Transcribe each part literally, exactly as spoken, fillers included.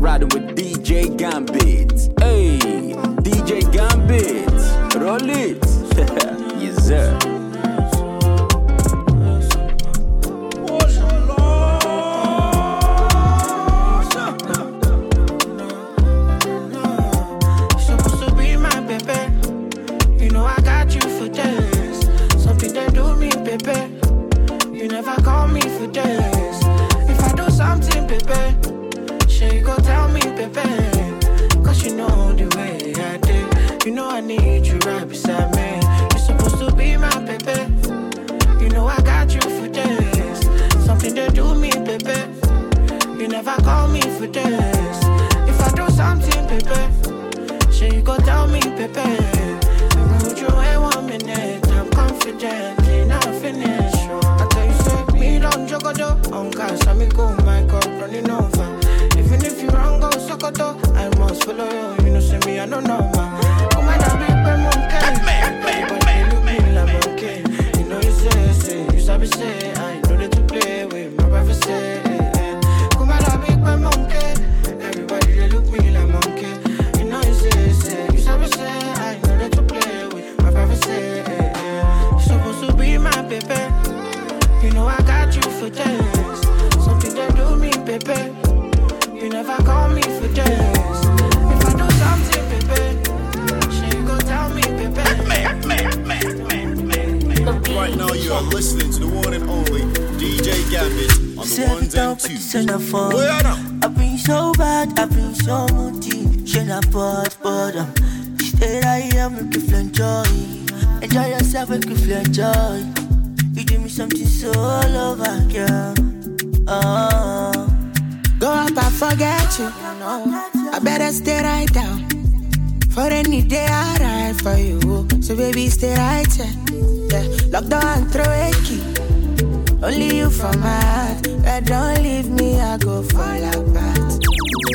riding with D J Gambit. Hey, D J Gambit, roll it. Yes, sir. You never call me for this. If I do something, baby, sure you go tell me, baby. Cause you know the way I did. You know I need you right beside me. You're supposed to be my baby. You know I got you for this. Something to do me, baby. You never call me for this. If I do something, baby, sure you go tell me, baby. Would you wait one minute? I'm confident, not finished. Don't jogodo, unka samiko, my cup running over. Even if you wrong, go sokoto, I must follow you. You know, see me, I don't know, man. Come on, I'll be a monkey. Everybody look me like monkey. You know, you say, say, you sabi say, I know that to play with my privacy. Come on, I'll be a monkey. Everybody, they look me like monkey. You know, you say, say, you sabi say, I know that to play with my privacy. You're supposed to be my baby. You know I got you for this. Something that do me, baby. You never call me for this. If I do something, baby, she go tell me, baby. Right now you are listening to the one and only D J Gambit on the ones and twos. I've been so bad, I've been so moody. She not bought, but um, instead I am looking for enjoy. Enjoy yourself, looking for enjoy. You give me something so over, girl. Oh. Go up, I forget you. I better stay right down. For any day I ride for you. So baby, stay right here. Yeah. Lock down and throw a key. Only you for my heart. Yeah, don't leave me, I go fall apart.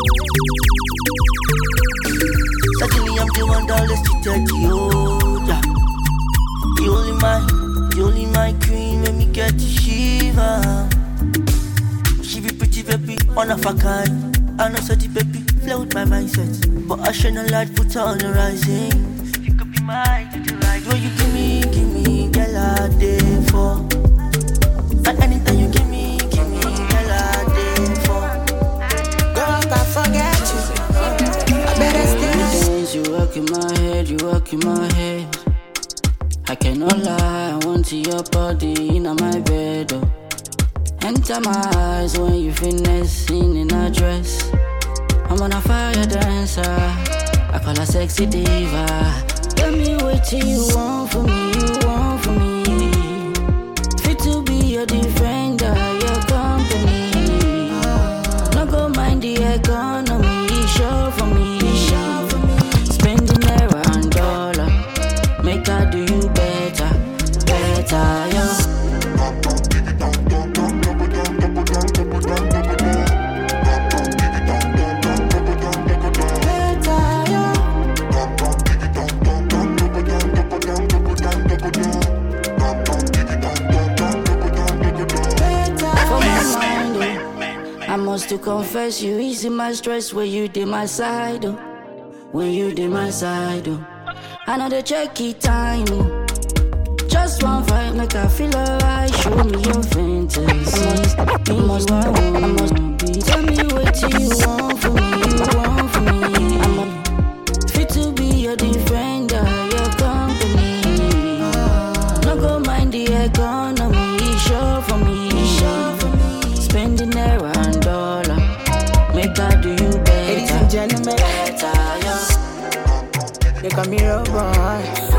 Suddenly I'm the one that let's cheated you. Yeah. You only mine. You only my queen, make me get to shiver. She be pretty baby, one of a kind. I know such a baby, flow with my mindset. But I shine a light, put her on the rising. You could be mine, you the right. What you give me, give me, girl, I day for. And anything you give me, give me, girl, I day for. Go up, I forget you. I better stay. You work in my head, you work in my head. I cannot lie, I want to see your body in my bed, oh. Enter my eyes when you finessing in a dress. I'm on a fire dancer, I call her sexy diva. Tell me what you want from me, you want from me. Fit to be your defender, your company. No go mind the economy, show for me. Spending naira and dollar, make her do you better, better, yo. I must to confess you easy my stress when you did my side, oh. When you did my side, oh. I know the checky time, oh. Just one vibe make I feel alright. Show me your fantasies. I must, I must, I must be. Tell me what you want from me, you want from me. I'm fit to be your defender, your company. No go mind the economy, show for me. Spending naira and dollar, make her do you better. Ladies and gentlemen, better, yeah. they call me Roboy.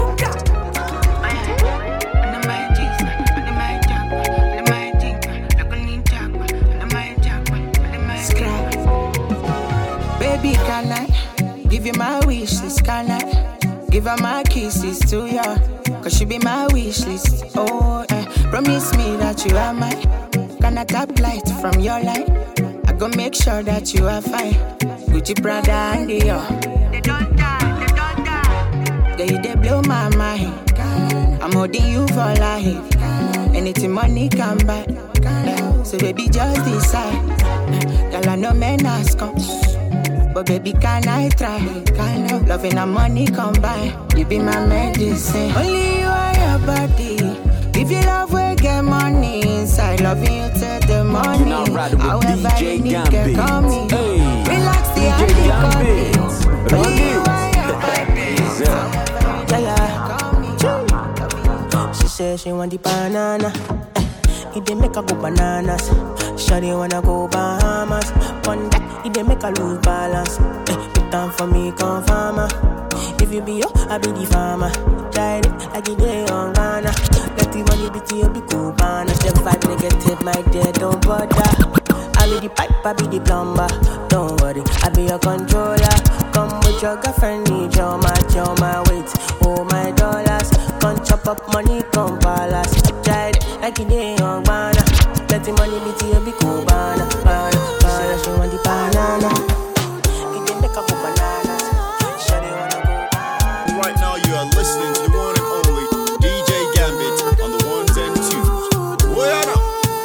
Baby, can I give you my wish list? Can I give her my kisses to you? Cause she be my wish list. Oh, eh. Promise me that you are mine. Can I tap light from your light? I go make sure that you are fine. Gucci, Prada, and Dior. They don't die, they don't die. They, they blow my mind. I'm holding you for life. Anything money can buy. Yeah. So baby, just decide. Girl, I know men ask come. but baby, can I try? Kind of loving and money combine. You be my medicine. Only you are your body. If you love, we get money inside. Loving you till the morning. However you need, can call me. Hey, Relax the D J Gambit. Only you are your body. Yeah, yeah. She said she want the banana. It dey make her go bananas. Shawty wanna go Bahamas. One that it dey make her lose balance. Eh, put down for me, come farmer. If you be yo, I be the farmer. Tried it like it dey on Ghana. Let the money be to you, be cool, man. Step five negative, my dear, don't bother. I be the pipe, I be the plumber. Don't worry, I be your controller. Come with your girlfriend, need your match, your my weight, oh my dollars. Come chop up money, come palace. Tried it like it dey on Ghana. Let the money be to you, be cool, banana, banana, banana. She want the banana. It dey make her go bananas. Shawty wanna go. Right now you are listening to the one and only D J Gambit on the ones and twos. Where now?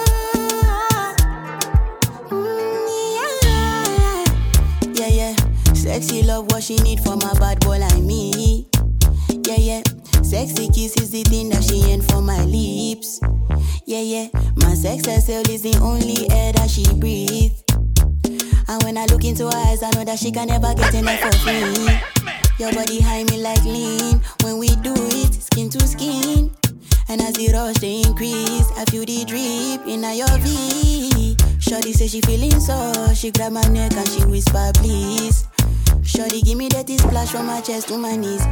Yeah, yeah. Sexy love, what she need for my bad boy like me. Yeah, yeah. Sexy kiss is the thing that she ain't for my lips. Yeah, yeah. My sex herself is the only air that she breathes. And when I look into her eyes, I know that she can never get enough of me. Your body high me like lean. When we do it, skin to skin. And as the rush they increase, I feel the drip in your V. Shorty say she feeling so. She grab my neck and she whisper, please. Shorty give me that splash from my chest to my knees.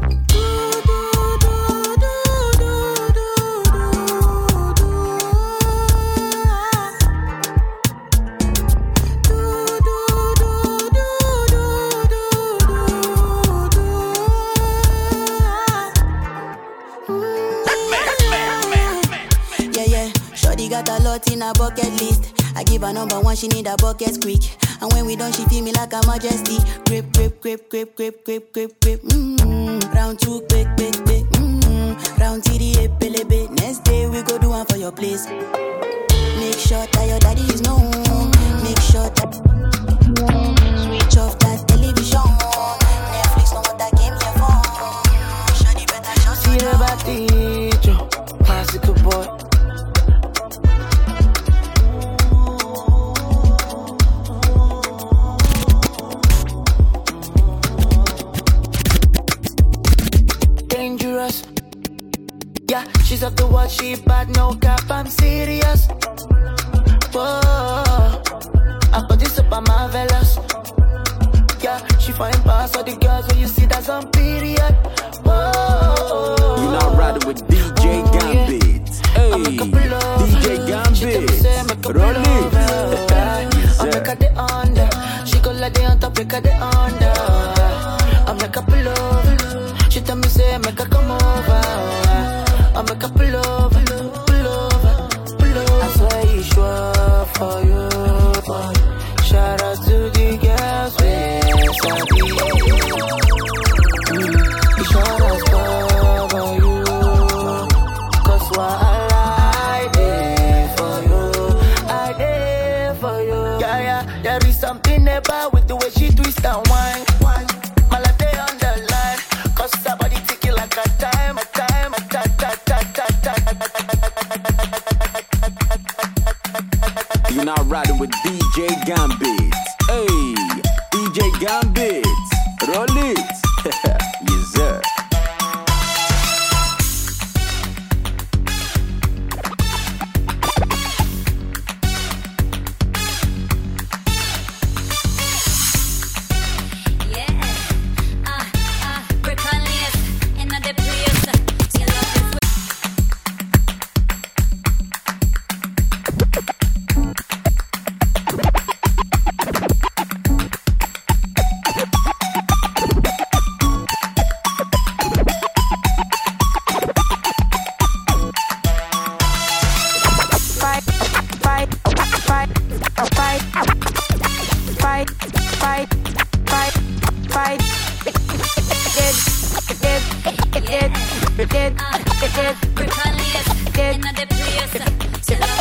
Got a lot in her bucket list. I give her number one, she need a bucket quick. And when we done, she feel me like a majesty. Grip, grip, grip, grip, grip, grip, grip, grip. Mm-hmm. Round two, quick, quick, quick. Mm-hmm. Round three, epelebe. Next day we go do one for your place. Make sure that your daddy is known. Make sure that switch off that television. Netflix know what I came here for. Shawty better show See the body, Joe. Classical boy. Yeah, she's up to what she bad, no cap, I'm serious. Whoa, I put this up on my velas. Yeah, she fine past all the girls when you see that's on period. Whoa, you now riding with D J Gambit. Hey, D J Gambit, roll it. I'm like a the under, she go like the on top, like a the under. I'm like a pull over. She tell me say make her come over. I'm like a pull over, pull over, pull over. I swear you sure for you. Shout out to the girls with Sabi. You shout out for you. Cause what I did for you, I did for you. Yeah, yeah, there is something about with the way she twist and whine. My life they on the line. Cause somebody take it like a time, a time, a time, ta ta ta ta. You now riding with D J Gambit. Hey, D J Gambit, roll it. Yes, sir.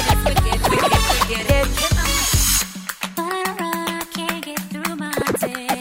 Can't get through my day.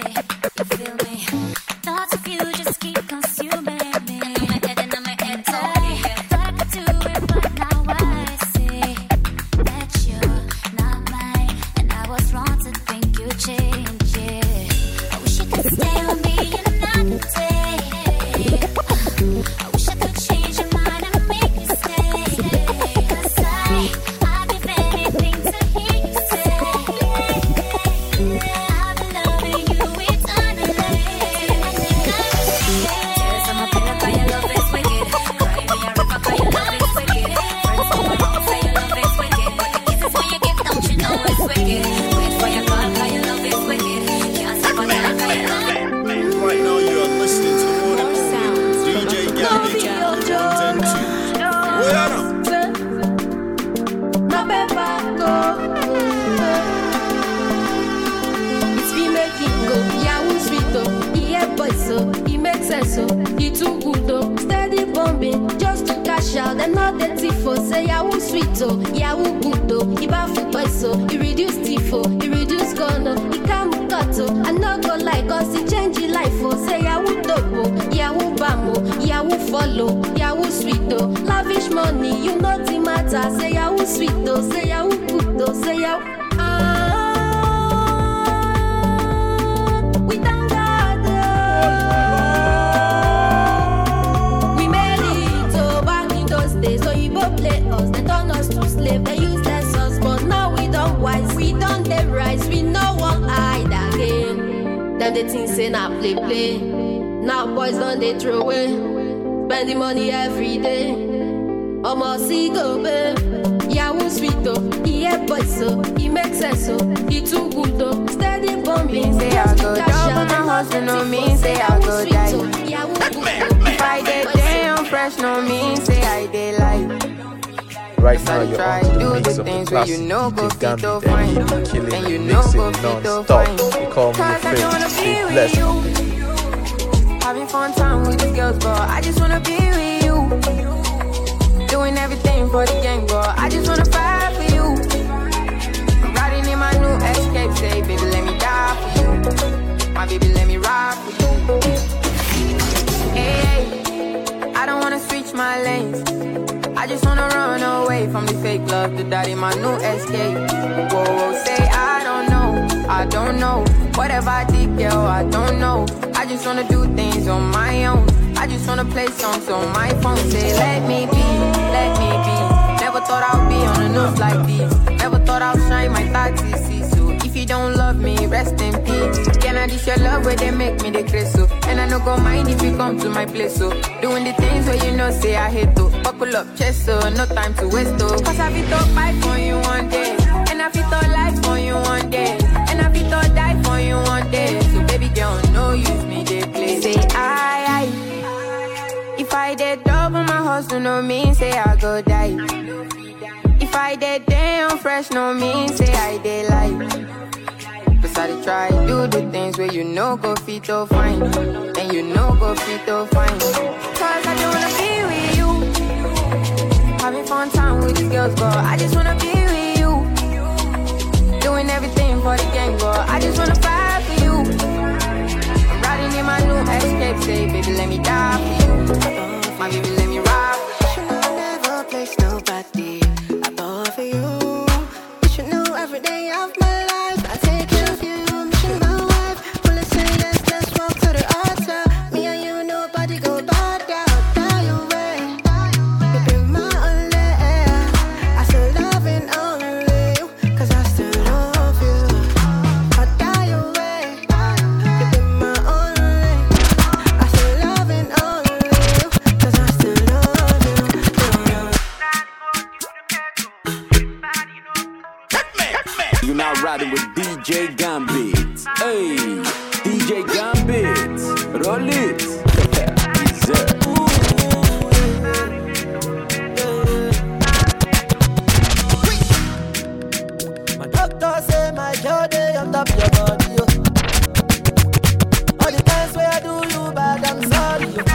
them not the tifo. Say Yahoo sweet oh, Yahoo good oh. Iba boy so, he reduce tifo, he reduce gono, he come cut oh. I no go like cause he change your life oh. Say Yahoo dobo, Yahoo bamo, Yahoo follow, Yahoo sweet oh. Lavish money, you know the matter. Say Yahoo sweet oh, say Yahoo good oh, say Yahoo. Ah, we thank God oh. We made it oh back in those days. So you both play us, they turn us to slave, they use less us, but now we don't wise, we don't they rise, we no one hide again. Them the things say now play play. Now boys don't they throw away, spend the money every day. Almost see go babe. Yahoo sweet oh, he a boy so, he makes sense so, he too good though. Steady bombing, say I go down, my hustle no mean say I go die. If I did damn fresh no mean say I did like. Right now you're try on to the do mix the of the things where classic you know go D J fit to Gambit, fine, and you killing and it, you know mixing go fit to non-stop. fine. They call me your Cause I just friend, wanna stay be blessed. with you, having fun time with the girls, but I just wanna be with you. Doing everything for the gang, but I just wanna fight for you. I'm riding in my new Escape, say, baby, let me die for you. My baby, let me ride for you. Hey, I don't wanna switch my lanes. I just wanna run away from the fake love, the daddy, my new Escape. Whoa, whoa, say, I don't know, I don't know. Whatever I did, girl, I don't know. I just wanna do things on my own. I just wanna play songs on my phone. Say, let me be, let me be. Never thought I'd be on the news like this. Never thought I'd shine my thirty C. So if you don't love me, rest in peace. Can I dish your love where they make me the grace so? And I no go mind if you come to my place so. Doing the things where you know say I hate to. Buckle up chest so, no time to waste oh. Cause I fit to fight for you one day. And I fit to life for you one day. And I fit to die for you one day. So baby girl, no use me, they play. Say I, I. If I did double my hustle, no mean say I go die. If I did damn fresh, no mean say I did like. Cause I did try do the things where you know go fit to fine, and you know go fit to fine. Cause I just wanna be with you, having fun time with these girls, but I just wanna be with you. Doing everything for the gang, but I just wanna fight for you. I'm riding in my new Escape, say baby let me die for you. My baby let me ride for you. You should never place nobody above you. You should know every day of my life I take care of you. I'm mission my wife. Well, let's say yes, let's walk to the altar. Me and you, nobody go bad out. Die away. You be my only. I still loving only you, cause I still love you. I die away. You be my only. I still loving only you, cause I still love you. You now riding with D J Gambit. Hey, D J Gambit, roll it. Yes, sir. My doctor say my girl day on top your body, yo. All the times where I do you bad, I'm sorry, yo.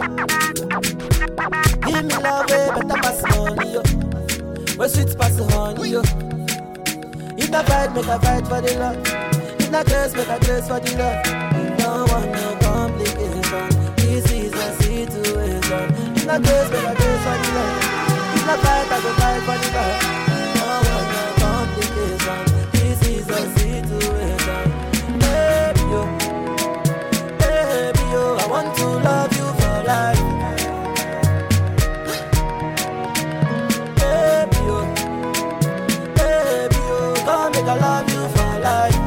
Give me love way better pass money, yo. Where sweet pass the honey, yo. If I fight, make I fight for the love. If I grace, make I grace for the love. Don't want no complication. This is a situation. If I grace, make I grace for the love. If I fight, I go fight for the love. Don't want no complication. This is a situation. Baby, yo. Baby, yo. I want to love you for life. Baby, yo. Baby, yo. Come make I love you for life.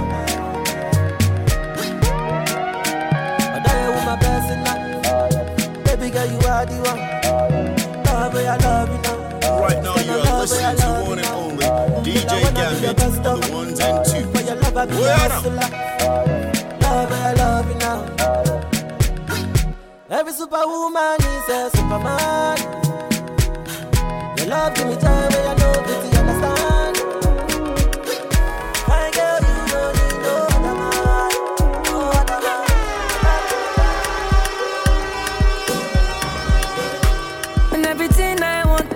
I die with my blessing now. Baby girl, you are the one. Love me, I love you now. Right now you are listening to one and only D J Gambit on the ones and twos. For your love, I be a hustler. Love me, I love you now. Every superwoman is a superman. Your love give me time when I know that you understand. My girl, you know, you know what I'm on. Oh, what I'm on. And everything I want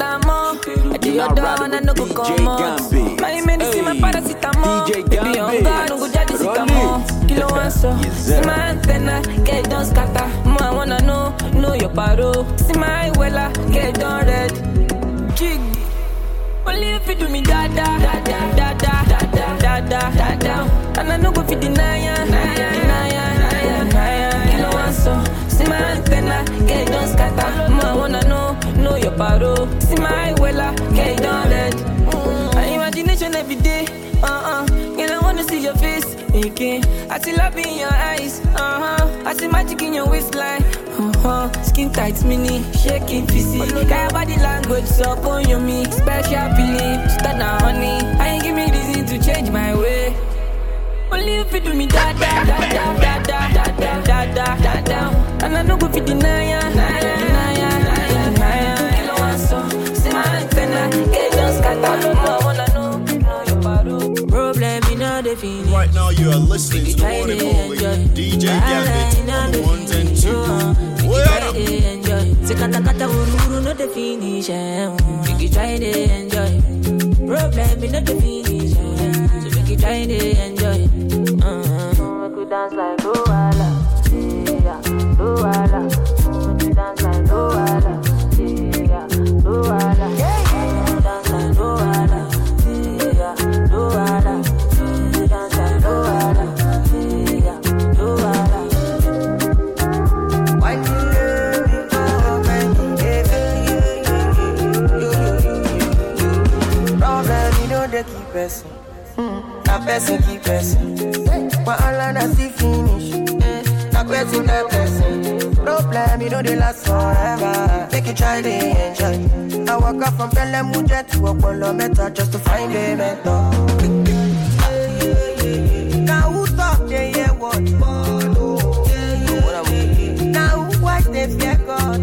now riding with D J Gambit. My medicine, my paracetamol. D J Baby, on God, no go judge it, come on. Kilo answer. See my antenna, get done scatter. More I wanna know, know your paro. See my wella, get done red. Jig. Only if you do me da da da da da da da da da da da. And I no go fit deny ya, deny ya, deny ya, deny ya. Kilo answer. See my antenna, get done scatter. More I wanna know, know your paro. See my wella, get done red. My imagination every day. Uh-uh, you don't wanna see your face again. I see love in your eyes. Uh-huh, I see magic in your waistline. Uh-huh, skin tight, mini, shaking physique. Got your body language, so on your me. Special feeling, start now, honey. I ain't give me reason to change my way. Only if you do me da da da da da da da da da da da da. And I no go fit deny ya, deny ya, deny ya, deny ya. Kilo answer, see my antenna, get just scatter. I wanna know. Problem in all the feeling. Right now you are listening to the one and only D J Gambit on the ones and twos. Where up? Kata kata ururu no the finish. Make you try to enjoy. Problem in all the finish. So make you try to enjoy. Uh-huh. Make you dance like Luala, yeah, Luala. Make you dance like Luala, yeah, Luala. Dance like Luala. Na person keep person. But all I see finish. Na person that person. Problem, you know they last forever. Make you try to enjoy. I walk up from Pelham Mujer to Apollo Meta just to find a mentor. Now who talk they hear what? Now who watch they fear God?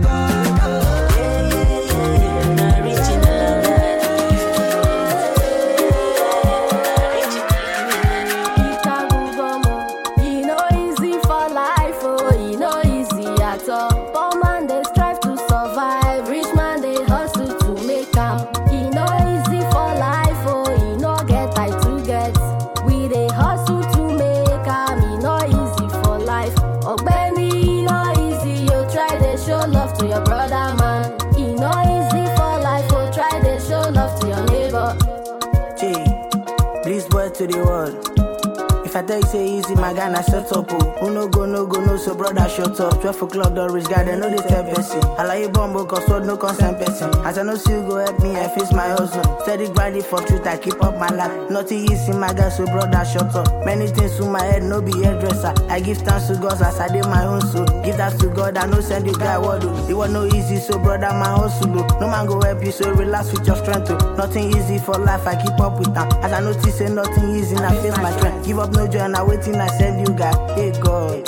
To the world. If I tell you say easy, my guy, na shut up. Oh. Who no go, no go, no, so brother, shut up. twelve o'clock, the rich guy, they know they tell person. I like you bumble, cause what no consent person. As I know, see you go help me, I face my hustle. Steady grinding for truth, I keep up my life. Nothing easy, my guy, so brother, shut up. Many things to my head, no be hairdresser. I give thanks to God as I did my own soul. Give that to God, I know send you guy what do. It was no easy, so brother, my hustle. No man go help you, so relax with your strength. Oh. Nothing easy for life, I keep up with them. As I notice, say nothing easy, I face my strength. Give up no joy, and I waiting, I send you guy. Hey God.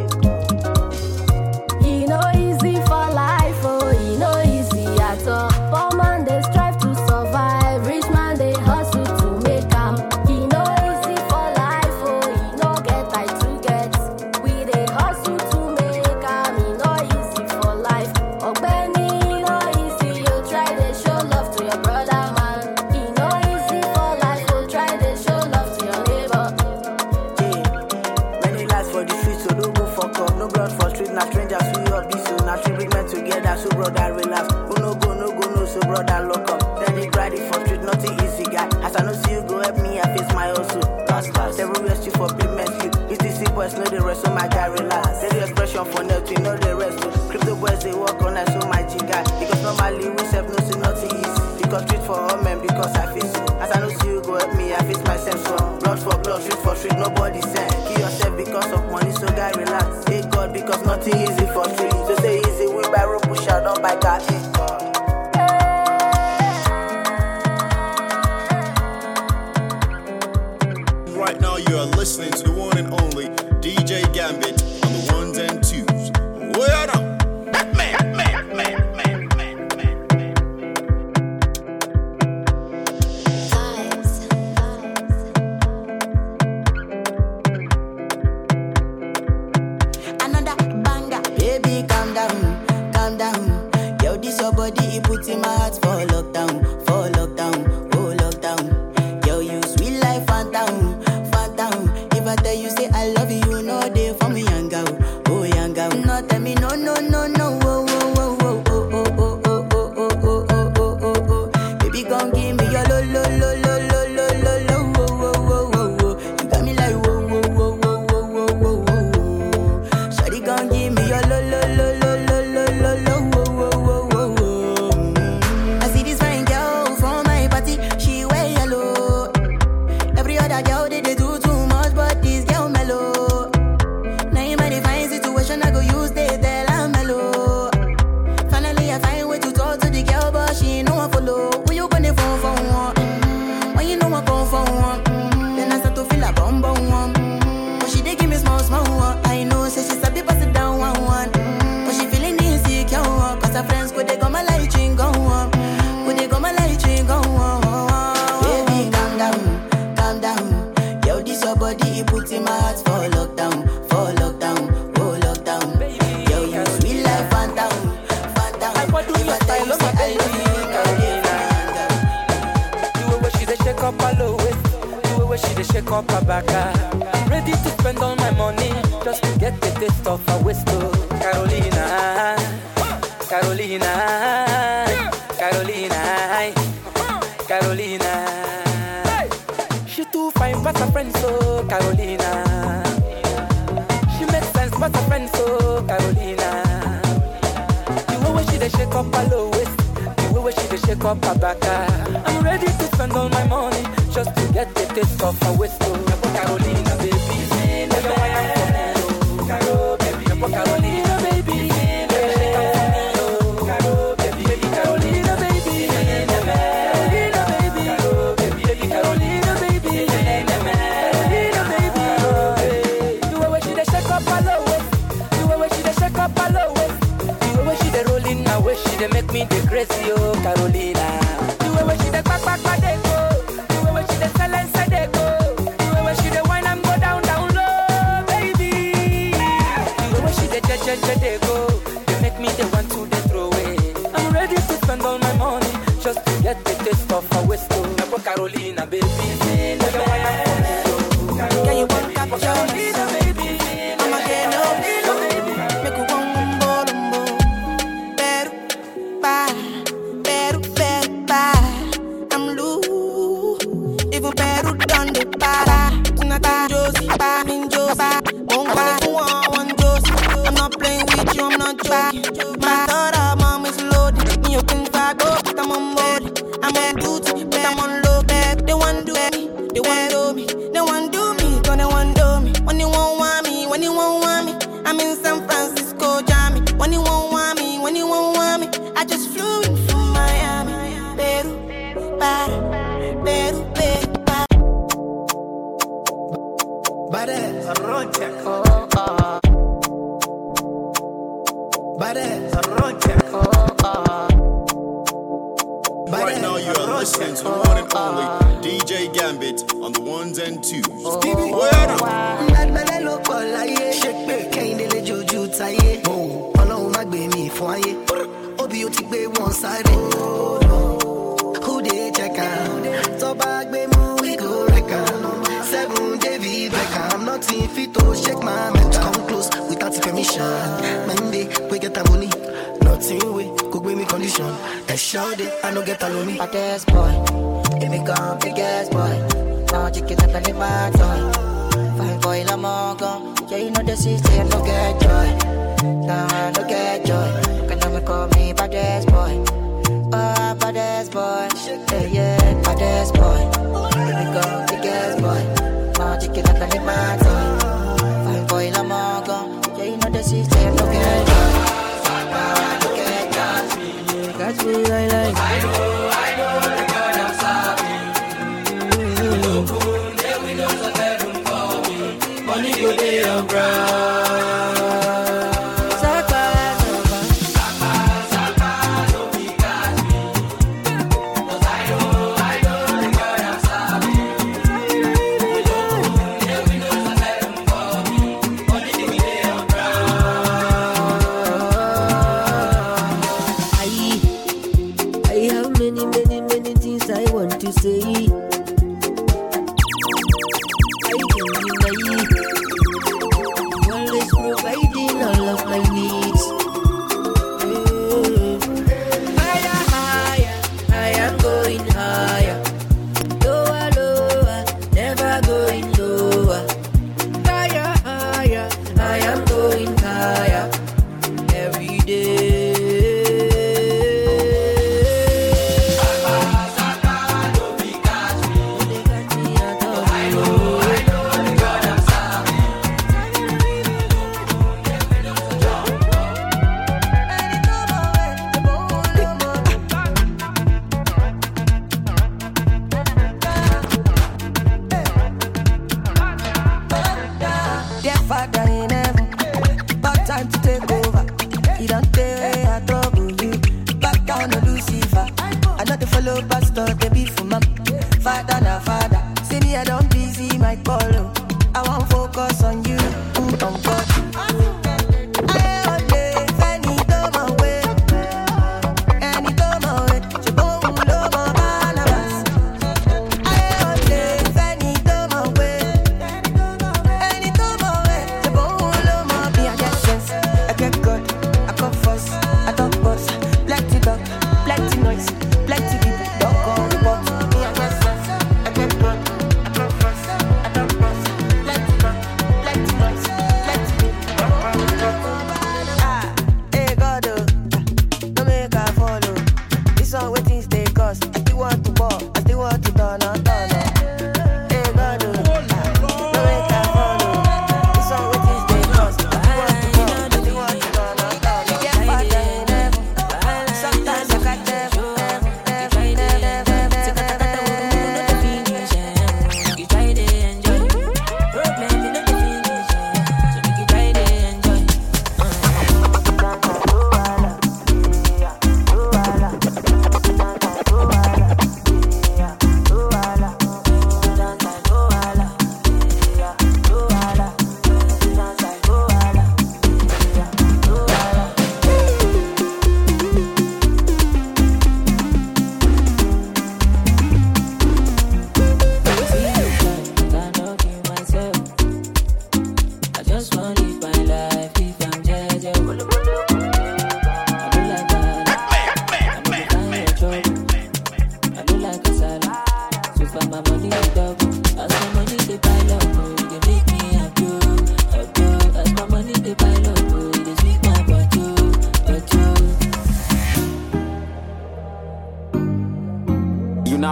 You know easy for life, oh, you know easy at all. Poor man they strive to survive, rich man they hustle to make am. You know easy for life, oh, you know get I to get. We they hustle to make am. You know easy for life. Oh Benny, you know easy. You try to show love to your brother man. You know easy for life, oh try to show love to your neighbor. For the streets, so don't go fuck up. No blood for street, now strangers we all be so. Now three big men together, so brother relax. Who no go, no go, no, so brother lock up. Then they grinding for street, nothing easy guy. As I know see you go help me, I face my hustle. Last class, several years you for payment you. It's the C boys, know the rest, so my guy relax. Say the expression for net, we know the rest. So crypto boys they work on us, so my G guy. Because normally we self no see nothing easy. Because street for all men, because I face you. As I know see you go help me, I face myself so. Blood for blood, street for street, nobody send. Kill yourself because of money, so guy relax. Thank God because nothing easy for free. So say easy, we buy rope, push out, don't buy car. Thank God. Right now you are listening to the one and only D J Gambit on the ones and twos. Where up? Man, man, man, man, man, man, man. Another banger. Baby, calm down, calm down. Yo, this your body, it puts in my heart for lockdown, for lockdown. up her low waist. The way where she dey shake up her back. I'm ready to spend all my money just to get the taste of her waist. Oh, Carolina, Carolina, Carolina, Carolina. She too fine but her friend, so Carolina. She makes sense but her friend, so Carolina. The way where she dey shake up her low waist, the way where she dey shake up her back. I'm ready to spend all my money just to get the taste of her waist. Oh, Carolina, baby. Caro, baby. Carolina, baby. Caro, baby. Carolina, baby. Carolina, baby. Caro, baby. Carolina, baby. Carolina, baby. The way where she dey shake up her low waist, the way where she dey shake up her low waist, the way where she dey rolling now, where she dey make me dey crazy, oh Carolina. The way where she dey back back back dey go, the way where she dey sell inside dey go, the way where she dey wine and go down down low, baby. The way where she dey je je je dey go, they make me dey want to dey throw away. I'm ready to spend all my money just to get the taste of her waist, oh Carolina, baby. Can you want that Carolina, baby? I'ma get no pillow, baby. Make you one more, more. Better, bye, better, better, bye. I'm loose, even better done the para. Tonight, Josie, bye, in Josie. Won't call it one, one Josie. I'm not playing with you, I'm not joking. My daughter, mom is loaded. Me, you can vibe, but I'm on board. I'm on duty, but I'm on low, babe. They want do me, they want do me, they want do me, gonna want do me. When you won't want me, when you won't want me, I'm in San Francisco, Jammy. When you won't want me, when you won't want me, I just flew in from Miami. Peru, para, Peru, Peru, para. Badass, Roncha, Oh, oh, Badass, Roncha, oh, oh. Right now you are listening to the one and only D J Gambit on the ones and twos. Stevie, Bad man, look all like shake me, can't let Jojo tie. Oh, Ọlọ́run má gbé mi fún ayé. Obi ó ti gbé wọn sáré. Who dey check am? Tó bá gbé mú, we go wreck am. Seven David Beckham, nothing fit to shake my mental. Come close without permission. Monday, we get a money. Nothing we could give me condition. I shout it, I no get alone me. Baddest boy, if me come biggest boy. Now chicken up and my toy. Fine boy, I'm all gone. Yeah, you know the city, I no get joy. Now I no get joy. Can you call me baddest boy? Oh, baddest boy. Yeah, yeah, baddest boy. If me come biggest boy. Now chicken up and my toy. Fine boy, I'm all gone. Yeah, you know the city, I no get joy. Now I no get joy. Catch me like like. I know, I know, the God I'm serving. Open the windows of heaven for me. Money go day on ground. Sapa, Sapa, Sapa, don't be catch me. 'Cause I know, I know, the God I'm serving. Open the windows of heaven for me. Money go day on ground. I, I have many, many, many things I want to say. Always providing all of my needs. Higher, higher, I am going higher. Lower, lower, never going lower. Higher, higher, I am going higher. Every day. Dear Father in heaven, about time to take over. You don't tell I trouble you. Back down to Lucifer. I not to follow pastor, they be for mom. Father na father. See me, I don't busy my call. I won't focus on you. Mm, on God. I all day, any time away. Any time away. She won't love my Barnabas. I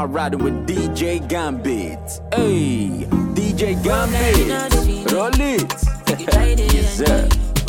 now riding with D J Gambit. Hey, D J Gambit, roll it. Yes, sir.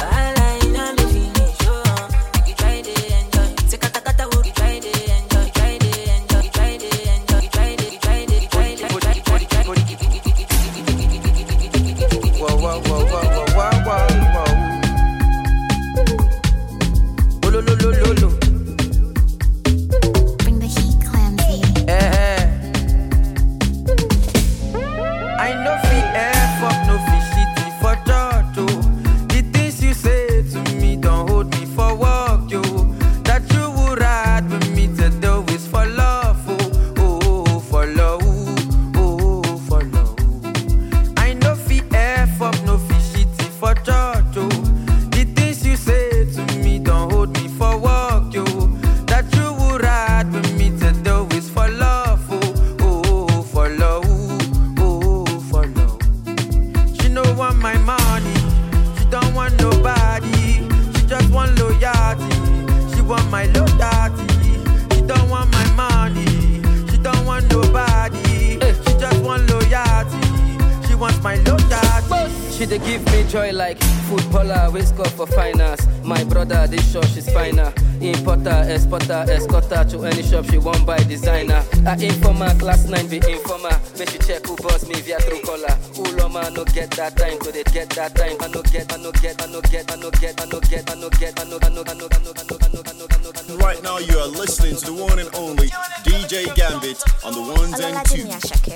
Escorter to any shop she won't buy designer. I informer, class nine be informer. Make she check who boss me via true color. Uloma no get that time, could they get that time? I no get, I no get, I no get, I no get, I no get, I no get, I no, I no, I no, I no, I no, I no, I no, I no. Right now you are listening to the one and only D J Gambit on the ones and twos.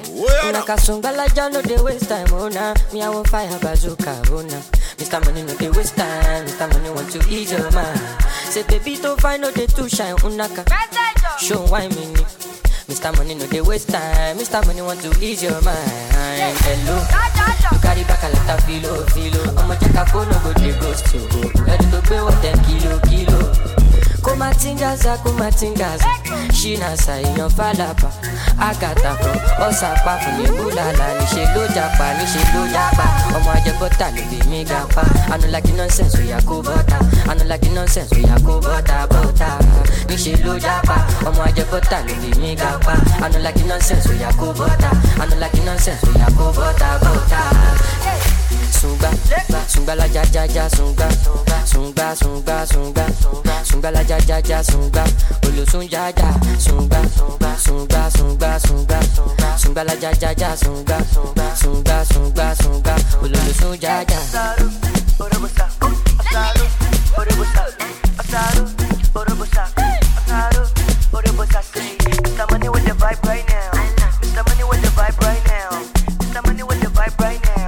Nakasungala jano de waste time, oh nah. Me I want fire bazooka, oh nah. Mister Money no de waste time, Mister Money want to ease your mind. Say baby to find no de too shine, unaka. Show why me ni. Mister Money no de waste time, Mister Money want to ease your mind. Hello, you carry back a lot of filo, filo. I'ma check a phone, no go de ghost to go. Ready to pay what ten kilo, kilo. Kumatingaza, kumatingaza. Shina sa iyan falapa. Agata from Osapa from Ibulala. Nishe lo japa, nishe lo japa. Omo ajebota lo be me gapa. I no like the nonsense we a go butter. I no like the nonsense we a go butter, butter. Nishe lo japa. Omo ajebota lo be me gapa. I no like the nonsense we a go butter. I no like the nonsense we a go butter, butter. Sunga, sunga la ja ja ja sunga, sunga sunga sunga, sunga la ja ja ja sunga, olo sunga ja sunga, sunga sunga sunga, sunga la ja ja ja sunga, sunga sunga sunga, olo sunga ja. Asaru, orobosa, asaru, orobosa, asaru, orobosa, asaru, orobosa. Mister Money with the vibe right now. Mister Money with the vibe right now. Mister Money with the vibe right now.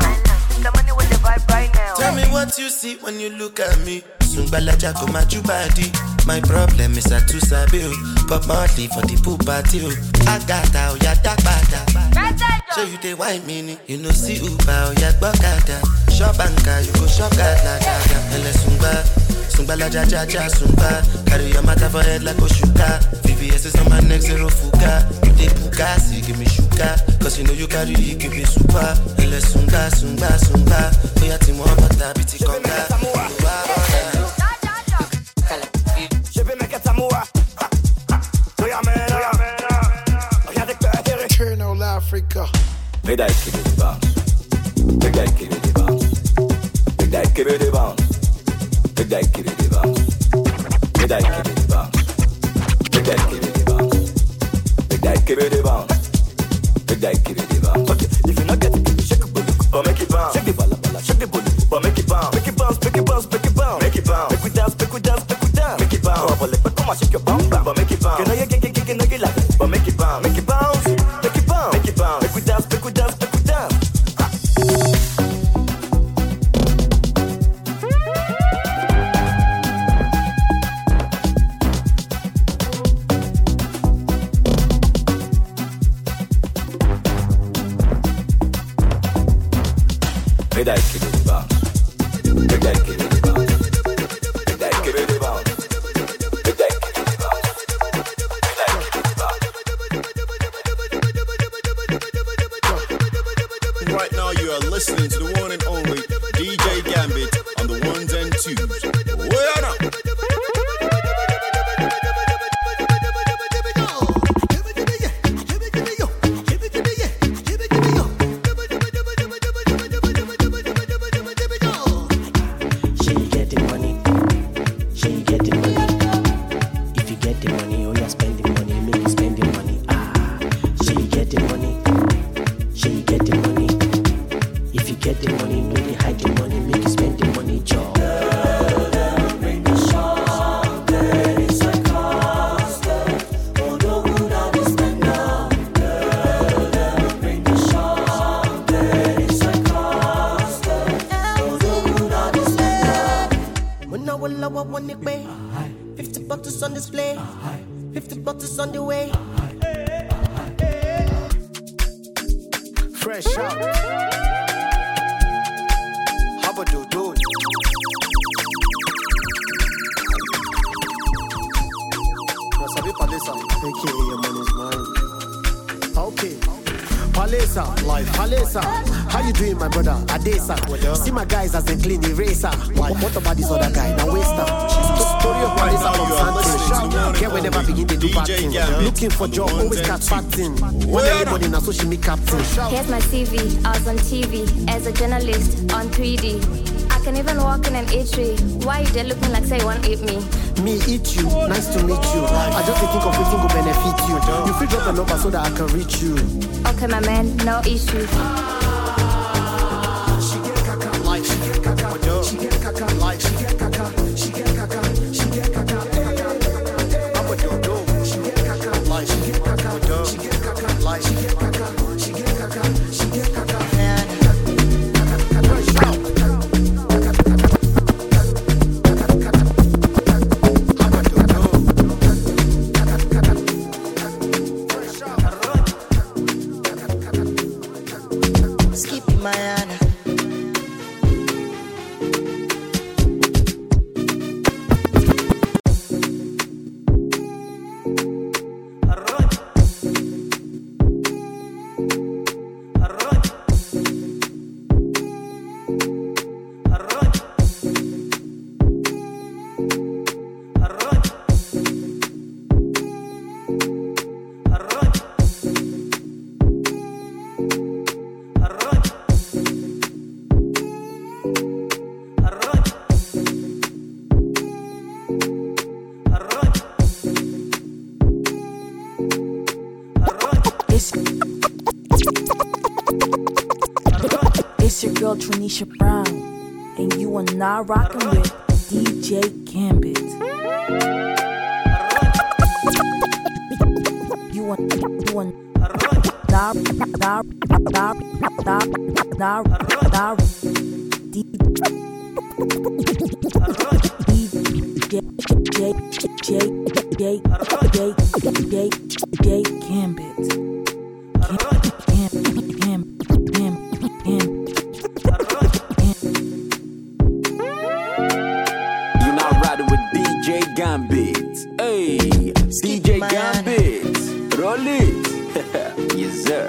Tell me what you see when you look at me. Sungbala Jaco Majubadi. My problem is I too sabi. Pop Marley for the pool party. I got out ya dark bada. Show you the wine mini. You know see Uba ya Bokada. Shop banka you go shop gada gada. Ele Sungba Sungbala Jaja Jaja Sungba. Carry your matter for head like Oshuka. V V S is on my neck zero fuka. You dey puka, see give me shuka. Cause you know you carry you give me super. Ele Sunga Sunga Sunga. Oya ti mo bata biti konga. Eternal Africa. Make that give it the bounce. Make that give it the bounce. Make that give it the bounce. Make that give it the bounce. Make that give it the bounce. Make that give it the bounce. Make that give it the bounce. Make that give it the bounce. Okay, if you not get it, shake it, but make it bounce. Shake the balla balla, shake the bully, but make it bounce. Make it bounce, make it bounce, make it bounce. Make it bounce. Make we dance, make we dance, make we dance. Make it bounce. Oh, but let come on, shake your bounce, but make it bounce. Can I get get get get get like it, but make it bounce. Make it bounce, make it bounce, make it bounce. Make we dance, make we dance, make we dance. Make that give it the bounce. Make that give it the bounce. Make that give it the bounce. Make that give it the bounce. Make that give it the bounce. Right now you are listening to the one and only D J Gambit on the ones and twos. Where now? get the money. Sure you get the money. If you get the money, no they hide the money. Make you spend the money, job. Bring the champagne, it's a custard. Oh, no good at this spend now. Bring the champagne, it's a custard. Oh, no good at this spend now. When I will, I want it pay. Fifty bottles on display. Fifty bottles on the way. Fresh out. How about you do? Wasabi Palesa. A K A your money's mine. Okay. Palesa, life. Palesa. How you doing, my brother? Adesa. See my guys as they clean the racer. What, what about this other guy? Now waster. Story of Palesa from Santos. Get whenever begin to do bad things. Looking for job, always catch acting. When everybody now so she make captain. Here's my C V. I was on T V as a journalist on three D. I can even walk in an eatery. Why you there looking like say you want to eat me? Me eat you, nice to meet you. I just think of everything will benefit you. You free drop a number so that I can reach you. Okay, my man, no issue. She get kaka, like she get kaka, she get kaka, like she get kaka, she get kaka, she get kaka. I'm a dodo. She get kaka, like she get kaka, she get kaka, like she get kaka, she get kaka, she get kaka. It's your girl Tronisha Brown, and you are now rocking with D J Gambit. You want, you want, now, now, now, now, now, now, D J, J, J, J, J, J, J Gambit. Gambit, hey, D J Gambit, roll it, yes sir.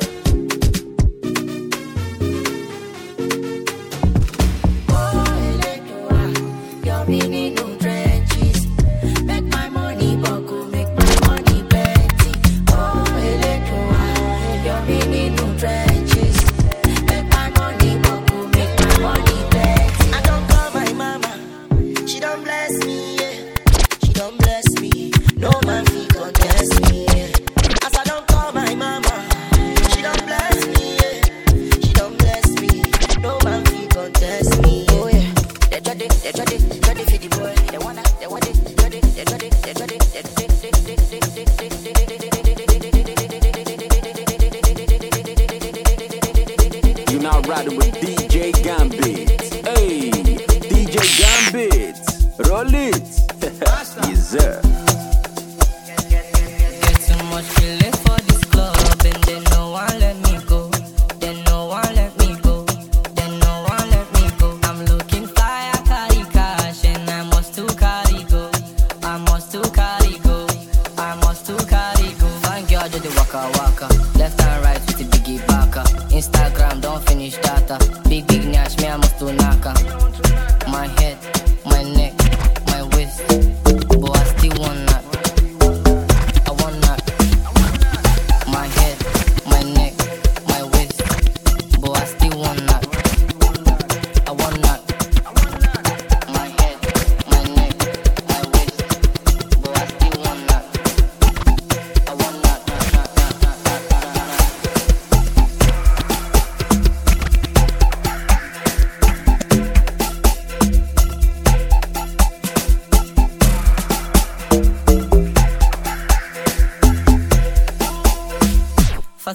My head, my neck, my waist, but I still want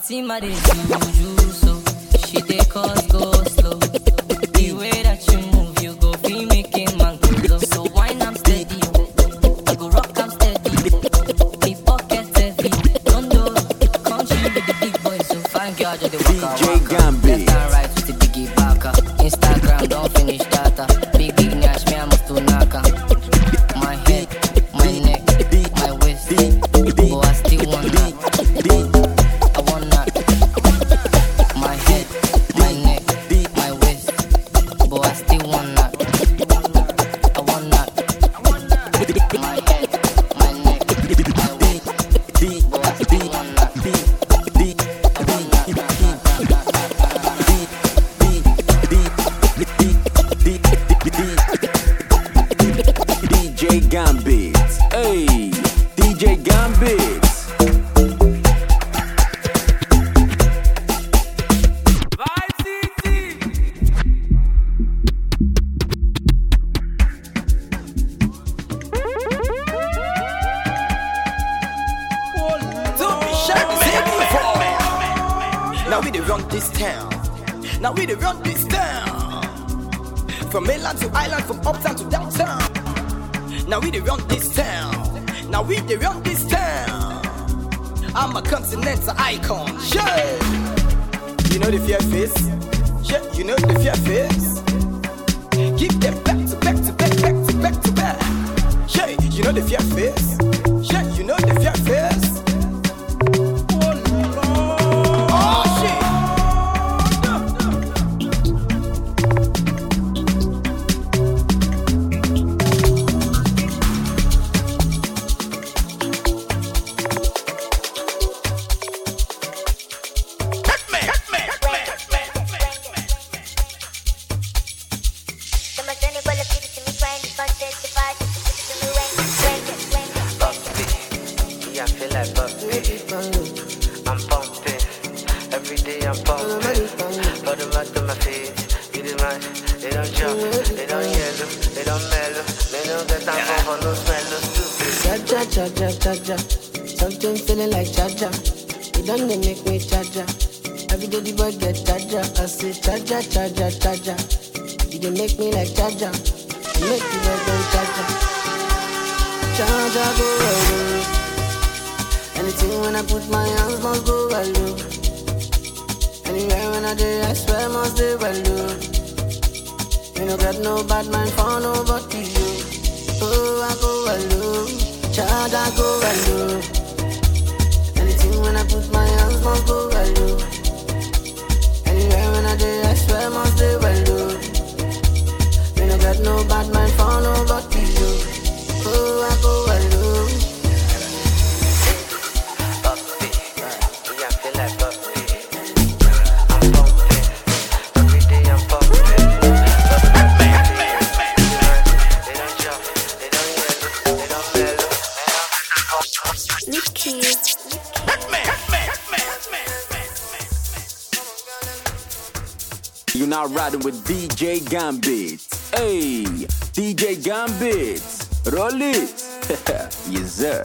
Fatima dey juju so she dey cause go slow. The way that you move, you go feel making man go low. So wine I'm steady, I go rock I'm steady. The pocket heavy, don't know. Country with the big boys, so fine girl just dey waka waka. Left and right with the biggie baka. Instagram don't finish data. Big big nash me I must do naka. My head, my neck, my waist, oh I still want that. I want that. My head, my neck, my waist, but I still want that. I want that. My head, my neck, my waist, but I still want that. D J Gambit, hey, D J Gambit. Now we dey run this town. Now we dey run this town. From mainland to island, from uptown to downtown. Now we dey run this town. Now we dey run this town. I'm a continental icon. Shit. You know the fear face. Shit. You know the fear face. Give them back to back to back back to back to back. Shit. You know the fear face. Shit. You know the fear face. Something feeling like Jaja. It don't they make me Jaja. Every day the boy get Jaja. I say Jaja, Jaja, Jaja. You they make me like Jaja. You make the boy go Jaja. Jaja go away. Anything when I put my hands must go well. Anywhere when I do, I swear must do well. You no got no bad mind for nobody. You. Oh, I go well. Jaja go well. Anything when I put my hands must go well. Anywhere when I do, I swear must do well. You no got no bad mind for nobody. You. Oh, I go well. Puppy, yeah, I feel like puppy. I'm pumping, every day I'm pumping. They don't jump, they don't yellow, they don't mellow. You're now riding with D J Gambit. Hey, D J Gambit, roll it. Yes, sir.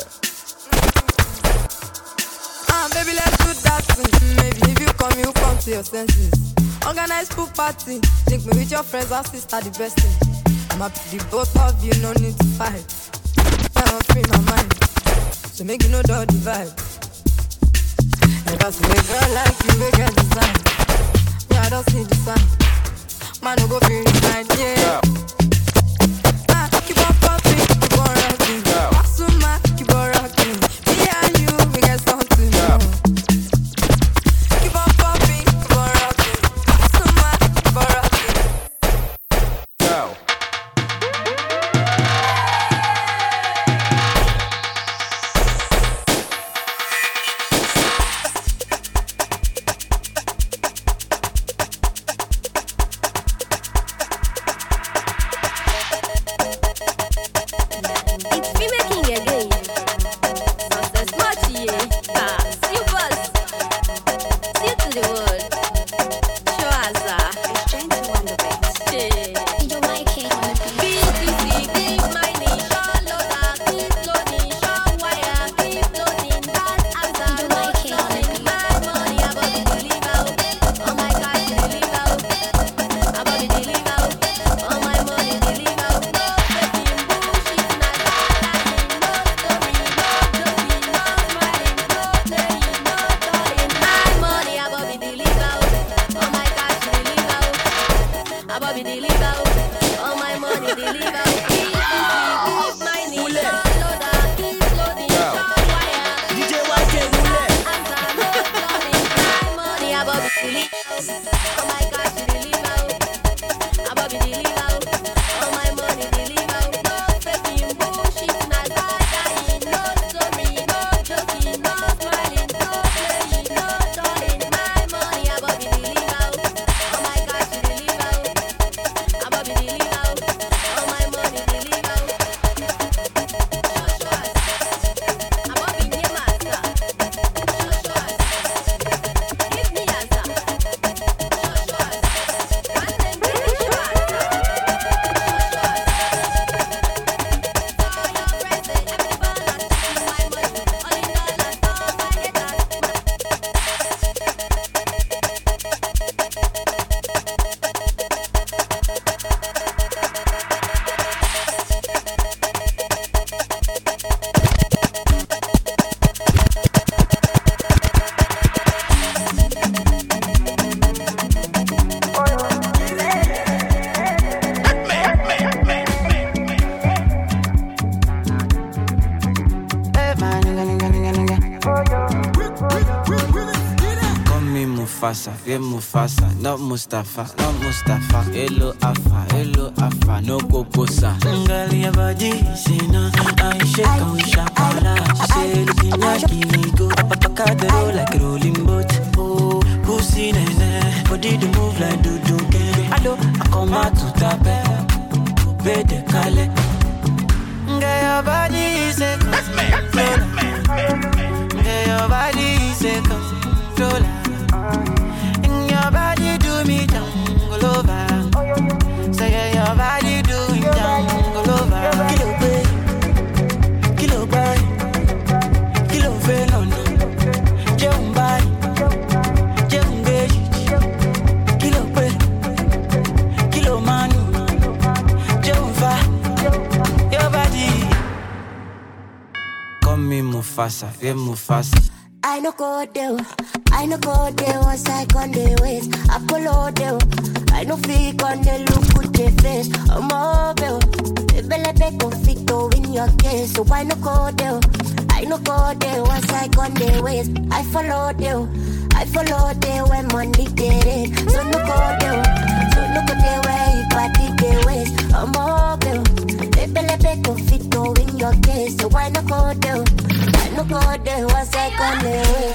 Ah, baby, let's do that thing. Maybe if you come, you come to your senses. Organize pool party. Link me with your friends, our sister, the best thing. I'm happy the both of you, no need to fight. I'm free my mind. So make you know the vibe. Never see a girl like you, we get design. Yeah, I don't see the sign. Man, no go feel the sign, yeah. Ah, keep on popping, keep on rocking. Pass on my, keep on rocking. Me and you, we get something. Keep on popping, keep on rocking. Pass on my, keep on rocking. Go. Bobby deliver. All my money deliver. Keep my name. Slow down, keep loading. D J Y K Mule. My money, I Bobby deliver. Oh my gosh, she deliver. I Bobby deliver. All my money deliver. No faking bullshit, not lying. No story, no joking, no smiling, no playing, no darling. My money, I Bobby deliver. Oh my gosh, she deliver. I Bobby deliver. All my money deliver. I Bobby new master. Give me answer. Mufasa, yeah Mufasa, not Mustafa, not Mustafa. Hello Afa, hello Afa, no Kokosa. Girl, your body, see now, I shake and we shakala. She say, looking like me go, Pacadero like rolling boat. Oh, pussy nene, body to move like do do get. Hello, I come out to tape, bede kale. Girl, your body is a controller. Girl, your body is a controller. Your body do me jungle over. Say your body do me jungle over. Kilo bay, kilo bay, kilo venom. Jump by, jump gay. Kilo bay, kilo man. Jump far, your body. Come me Mufasa, yeah Mufasa. I no go there, I no go there. Once I on the waist, I follow there. I no freak on the look with the face. I'm mobile, baby, let go fit to win your case. So I no go there, I no go there. Once I on the waist, I follow there. I follow there when money get it. So no go there, so no go there where you party the waist. I'm mobile, baby, let go fit to win your case. So I no go there. No go there, once I come there.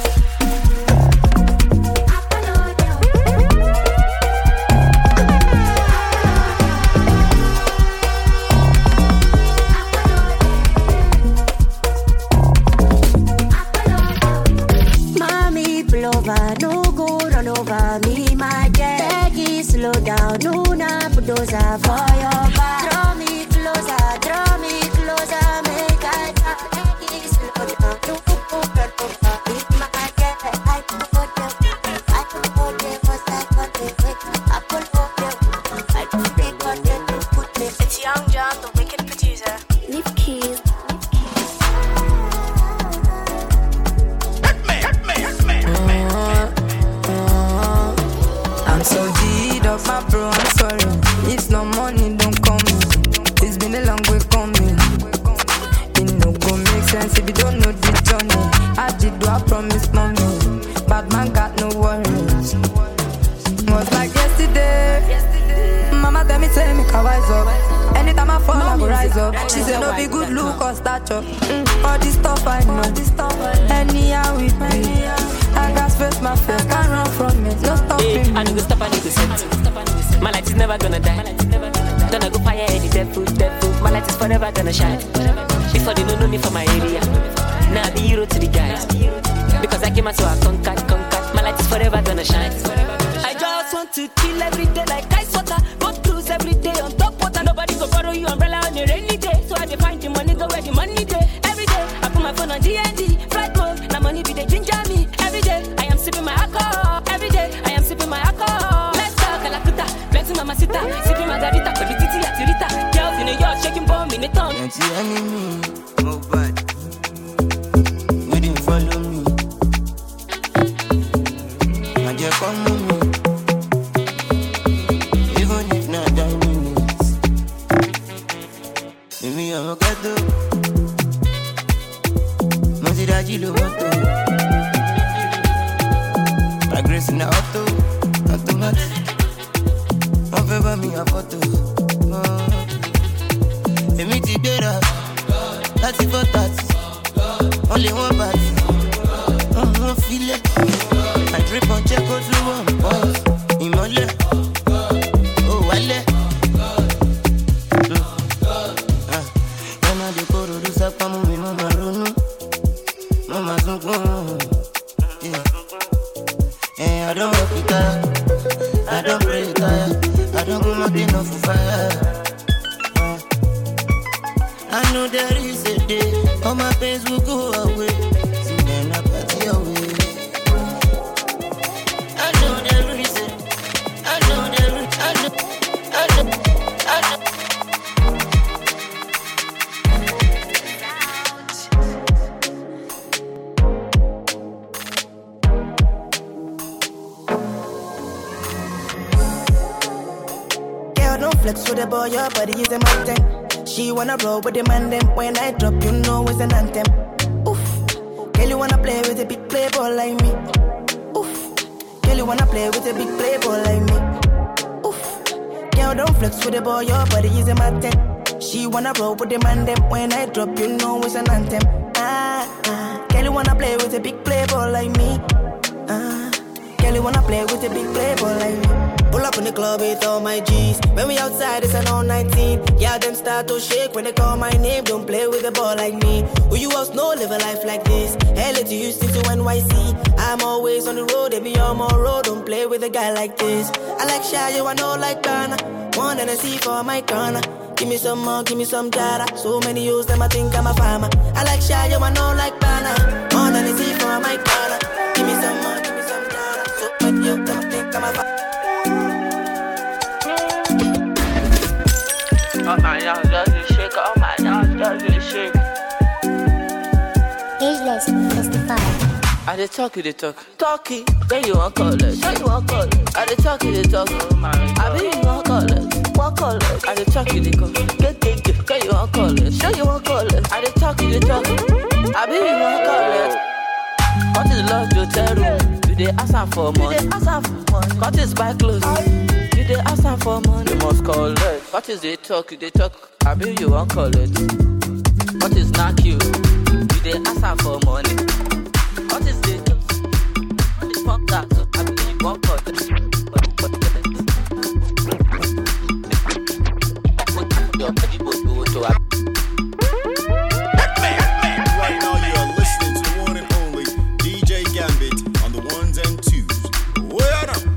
Mommy, pull over, no go run over me, my jet. Peggy, slow down, no na bulldozer for your back. Draw me closer, draw me closer, make I talk. Peggy, slow down. It's Young John, the wicked producer. Leave keys. I'm so G'd up, my bro, I'm sorry. If no money don't come, it's been a long way coming. It no go make sense if you don't know the journey. I did do I promise mommy, bad man got no worries. Was like yesterday, mama tell me say make I wise up. Anytime I fall, I go rise up. She said no be good look or stature. Mm, all this stuff I know. Anyhow with me, I got space my face, can't run from it. No stopping hey, I need to stop, I need to set. My light is never gonna die. Gonna go fire any devil, devil. My light is forever gonna shine. Before they don't know me from my area, now I be hero to the guys. Because I came out so I conquer, conquer. My light is forever gonna shine. I just want to chill every day like ice water. Go cruise every day on top water. Nobody go borrow you umbrella on a rainy day. So I find the money, go where the money day. Every day I put my phone on D and D. Flight mode, now money be the ginger me. Every day I am sipping my alcohol. Every day I am sipping my alcohol. Let's talk Calacuta, blessing mamacita. Sipping margarita, for the titty at Rita. Girls in New York shaking bomb in the tongue. Can't see enemy, oh bad. We didn't follow me. I just come with me. Even if not grace in the auto, automatic. One favor me a photo. A meeting better. That's for that. Only one party. I don't feel it. I drip on check out through one pause. Imole. Oh, wale. When I do go to do something, I'm moving on my run. Mama, don't go. I don't work it out, I don't pray it out, I don't go nothing off for fire. uh, I know there is a day, all my pains will go away. See then I party away. I know there is a, I know there is, I know, I know, I know. Flex with the boy, your body is a mountain. She wanna roll with the man them. When I drop, you know it's an anthem. Oof, girl, you wanna play with a big playboy like me. Oof, girl, you wanna play with a big playboy like me. Oof, girl, don't flex with the boy, your body is a mountain. She wanna roll with the man them. When I drop, you know it's an anthem. Ah, ah, girl, you wanna play with a big playboy like me. Ah, girl, you wanna play with a big playboy like me. Pull up in the club with all my G's. When we outside, it's an all nineteen. Yeah, them start to shake when they call my name. Don't play with a ball like me. Who you else know live a life like this? L A to Houston to N Y C. I'm always on the road, they be on my road. Don't play with a guy like this. I like shy, you I know like Ghana. One and I see for my corner. Give me some more, give me some data. So many use them, I think I'm a farmer. I like shy, you I know like Ghana. One and I see for my corner. Give me some more, give me some data. So many use them, I think I'm a farmer. Oh my God, just shake. Oh my God, just shake. Ageless, testify. I dey talk, you dey talk. Talkie, then you want call it. Then you want call it. I dey talk, you dey talk. Oh my God. I be you want call it. Want call it. I dey talk, you dey call. Get get get. Then you want call it. Show you want call it. I dey talk, you dey talk. I be you want call it. What is love to tell room? You dey ask her for money. You dey ask her for money. Cut his back close. You dey ask her for money. You must call it. What is they talk? You dey talk. I be you want call it. What is not you? You dey ask her for money. What is they talk? What is fuck that? I be you want call it. Your body go to to. Right now you are listening to the one and only D J Gambit on the ones and twos. Where up?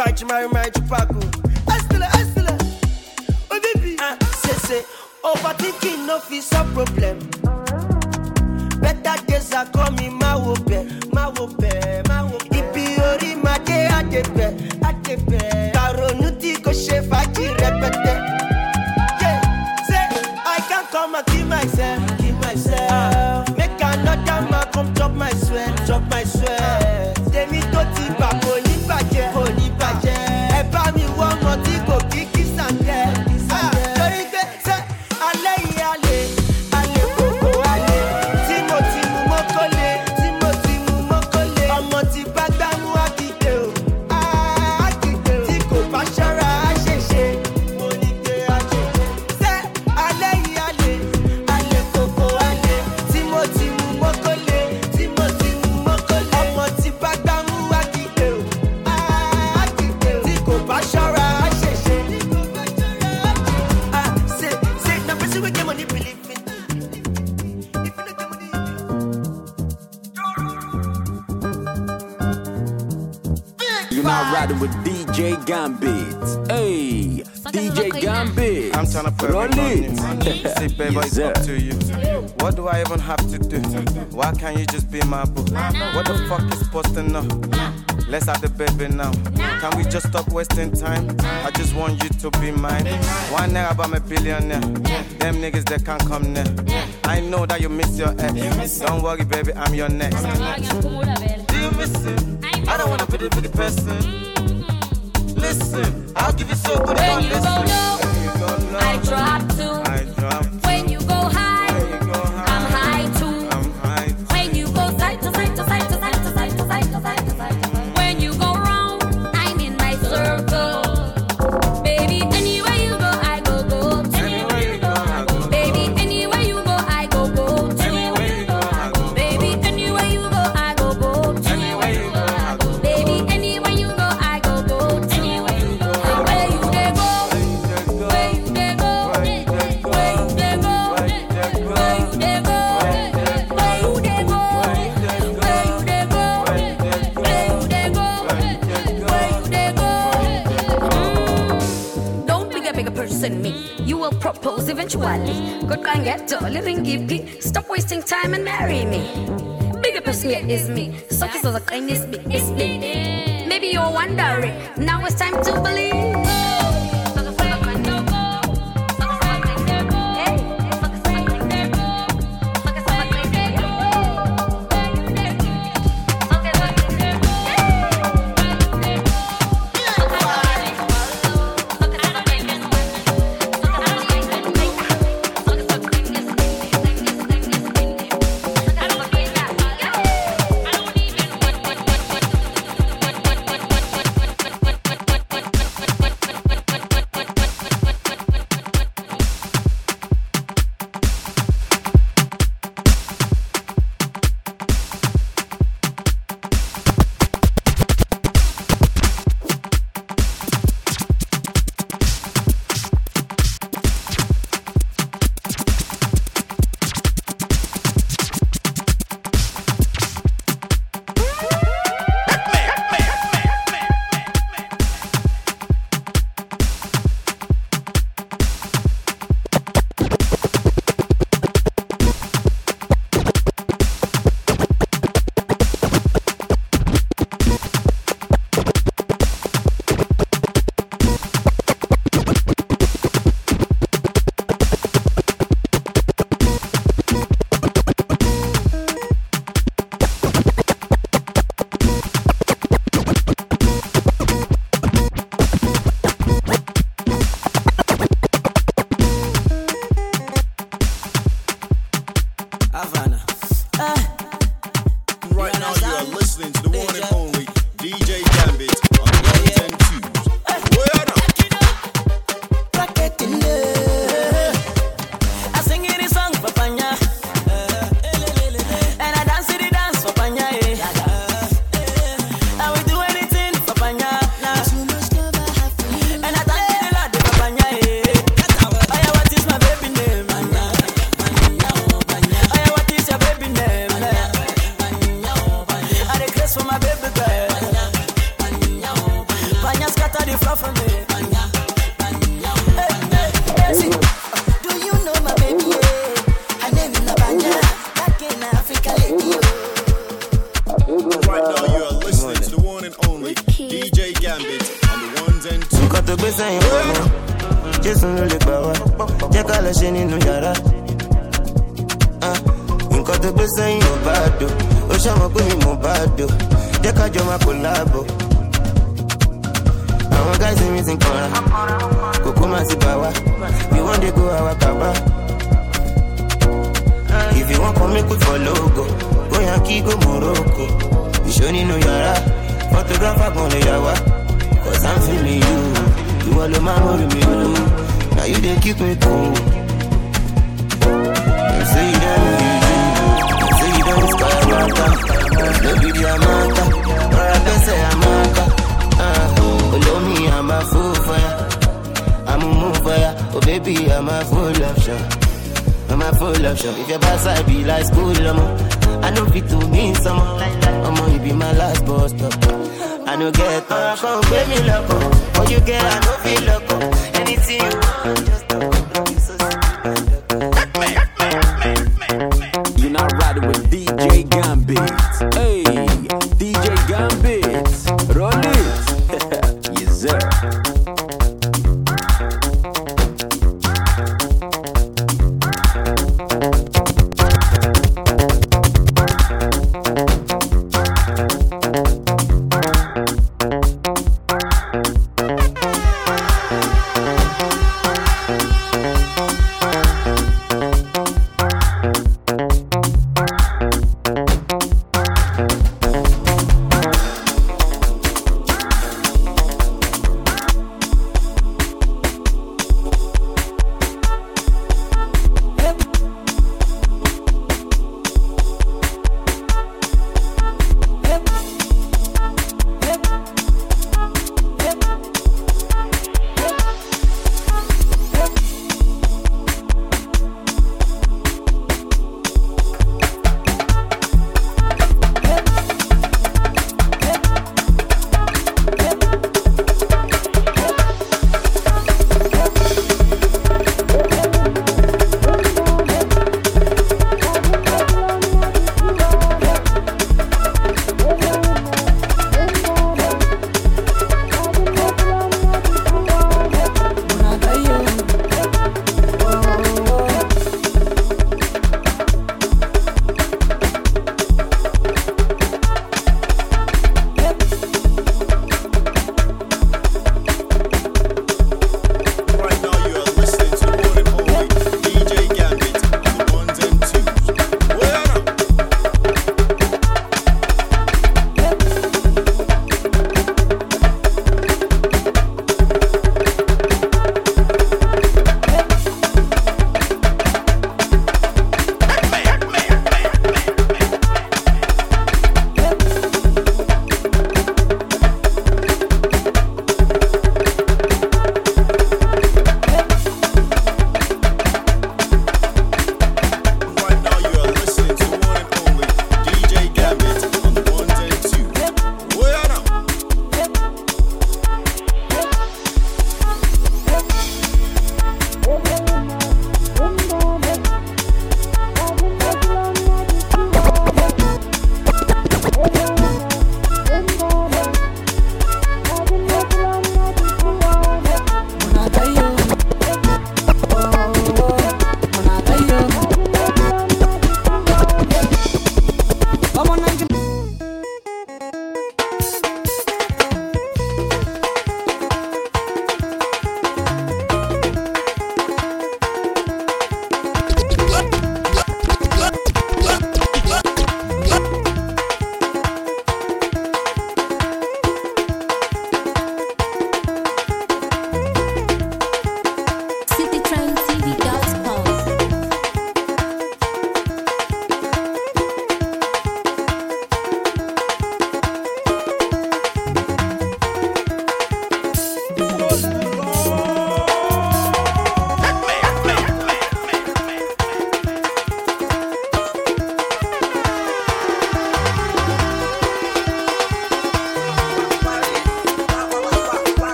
Fight my mind to Paco. Estela, Estela. Oh, baby. Ah, say, say. Overthinking no is a problem. Better days are coming, my wope, my wope, my wope. Ipiori, my day, I depe, I depe. Taronuti, ko chef, I repete. Yeah, say, I can't come and kill myself, kill myself. Make another man come chop my sweat, chop my sweat. Demi toti ba, poli baje, poli baje. Eba mi one more go kiki sante, sante. Say, ale ale, ale koko ale. Timothy mu mokole, Timothy mu mokole. Ọmọ tí bá gbámú akíde o, akíde o. Tí kò bá ṣọ́ra á ṣèṣe, mo ní pé á ṣèṣe. Say, ale ale, ale koko ale. Timothy mu mokole, Timothy mu mokole. Ọmọ tí bá gbámú akíde o, akíde o. Tí kò bá ṣọ́ra á ṣèṣe. Ah, say, say, na person wey get money believe in. You're now riding with D J Gambit. Hey, D J Gambit. I'm trying to put roll it on it. you. Say, baby, Yes, it's sir. up to you. What do I even have to do? Why can't you just be my boo? What the fuck is supposed to know? Let's have the baby now. Can we just stop wasting time? I just want you to be mine. One nigga about me billionaire. Them niggas that can't come near. I know that you miss your ex. Don't worry, baby, I'm your next. Do you miss it? I don't wanna be the big person. Listen, I'll give you so good. When you go listen. low, I drop too. I drop. When you go high, I'm high too. I'm high. When you go side to side to side to side to side to side to side to side. When you go round, I'm in my circle. Baby, anywhere you go, I go go. Anywhere you go, I go. Baby, anywhere you go, I go go. Anywhere you go, I go. Baby, anywhere you go, I go go. Anywhere you go, I go. Baby, anywhere you go, I go go. Anywhere you go, where you dey go? Where you dey go? Where you dey go? Where you dey go? Where you dey go? Where you dey go? Where you dey go? Where you dey go? Where you dey go? Mm. Don't be a bigger person me. You will propose eventually. God can get a living gift. Stop wasting time and marry me. Bigger person here is me. Such as a kindness me. It's me. Maybe you're wondering. Now it's time to believe. scatter the floor for me. Hey, hey, hey. See, do you know my baby? Yeah? Her name is Nabanya, back in Africa, lady. Right now you are listening to the one and only D J Gambit on the ones and twos. Nǹkan tó gbé sẹ́yìn wọ́n mọ́, Jésù ló lè gbà wá, jẹ́ ká lọ ṣe nínú yàrá. Nǹkan tó gbé sẹ́yìn ò bá dò, ó ṣàmọ̀ pé mi mò bá dò, jẹ́ ká jọ máa kò láàbò. Àwọn gáàsì mi ti ń kanra, kòkó máa ti bà wá, we wan dey go our kaba. If you wan come make we for logo, go Yankee go Morocco. Ìṣó nínú yàrá, photographer gan lè yà wá. Cause I'm feeling you, you all of my money me do. Now you dey keep me cool. You say you don't know you do, you say you don't skyrocket. No be the amount, or I can say Amaka. Ah, follow me, I'm a fool for ya. I'm a move for ya, oh baby, I'm a full of shot. I'm a full of shot. If your boss I be like school, I'm I know fit to mean someone. I'ma you be my last boss stop. I no get up, come pay me loco. All you get, I no feel loco. Anything you want, just talk. You're not riding with D J Gambit. Hey, D J Gambit, roll it. Yes, sir.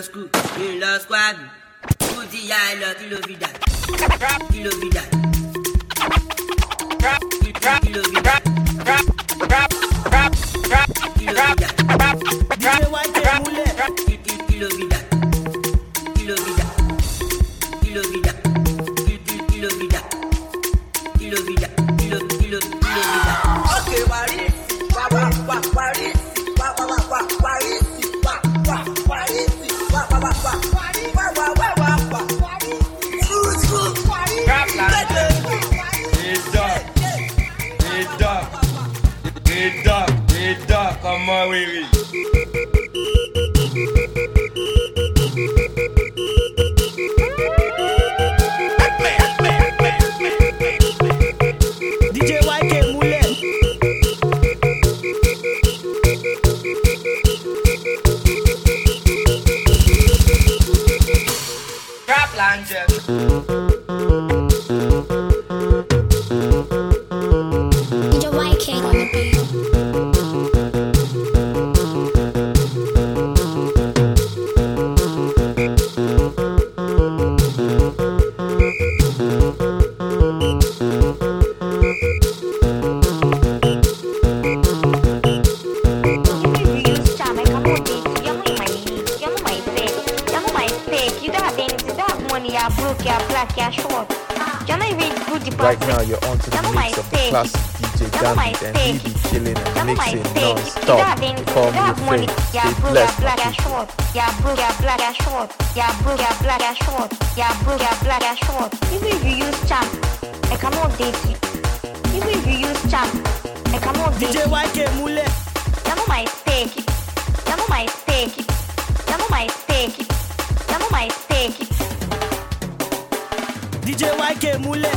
school, mi lọ squad. Kú ti ya ẹ lọ kí ló fi dà. Kí ló fi dà. Kí ló fi dà. Kí ló fi dà. D J Y K múlẹ̀. Kí ló fi dà. Kí ló fi dà. Kí ló fi dà. Kí ló fi dà. Kí ló fi dà. Kí ló kí ló kí ló fi dà. Okay, wàrí. Wà wà wà wàrí. Wà wà wà wà wàrí. Wà wà wàrí. Wà wà wà wà wàrí. Wà wà wà wà wà wàrí. It's dark. It's dark. It's dark. Come on, baby. D J Y K múlẹ̀. Rap Langer. D J Y K on the beat. Right now, you're on to the mix of the classic D J Gambit, and he be killing and mixing non-stop. Call me your friend. Stay blessed, my people. Yeah, bro, yeah, black, yeah, short. Yeah, bro, yeah, black, yeah, short. Yeah, bro, yeah, black, yeah, short. Even if you use champ, I cannot date you. Even if you use champ, I cannot date you. D J Y K múlẹ̀. You know my steak. You know my steak. You know my steak. You know my steak. D J Y K múlẹ̀.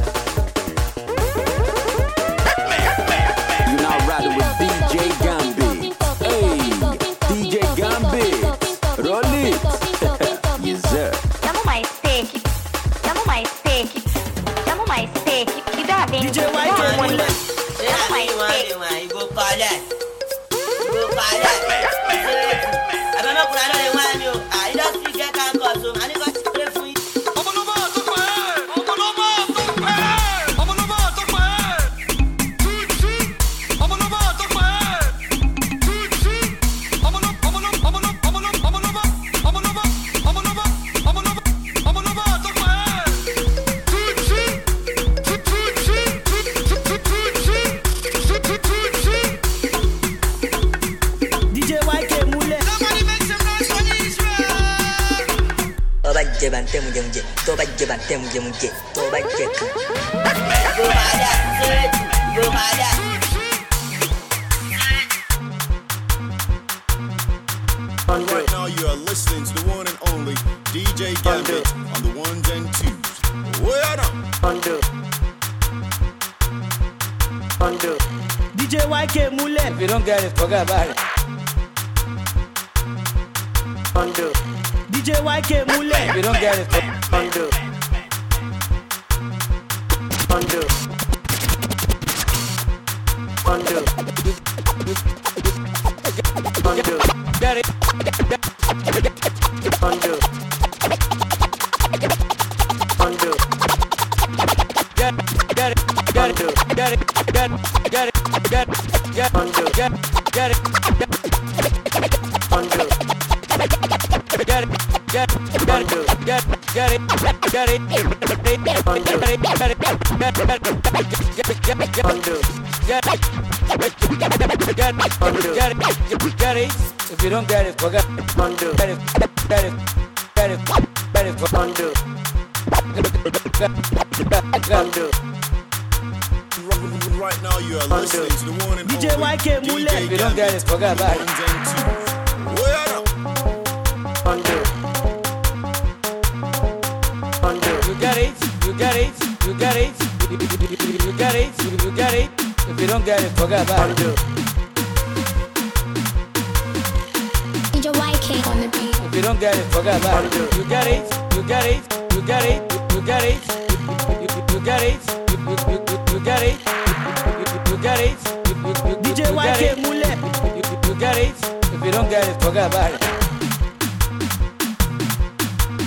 You now riding with D J Gambit. Hey, D J Gambit. Roll it. Yes, sir. You know my steak. You know my steak. You know my steak. You don't have any. D J Y K múlẹ̀. You know my steak. You go collect. You go collect. I don't know what I don't want you. I don't think I can go so. I need to pray for you. Bante muje muje, to bajje bante muje muje, to bajje kan. Right now you are listening to the one and only D J Gambit on the ones and twos. Where up? Undo. Undo. D J Y K múlẹ̀. If you don't get it, forget about it. Undo. D J Y K múlẹ̀. If you don't get it, undo. Undo. Undo. Undo. Get it. Undo. Undo. Get get it. Get it. Get it. Get get it. Get get undo. Get get it. Undo. Get it. Get get it. Get get it. Get it. Undo. Get it. Get it. Get it. If you don't get it, forget. Undo. Get it. Get it. Get it. Get it. Undo. Undo. Right now you are listening to the one and D J Y K only múlẹ̀. If you don't get it, forget about it. ones and twos. Where up? Undo. Undo. You get it. You get it. You get it. You get it. You get it. If you don't get it, forget about it. Undo. D J Y K on the beat. If you don't get it, forget about it. You get it. You get it. You get it. You get it. You get it. You get it. You get it. D J Y K múlẹ̀. You get it. If you don't get it, forget about it.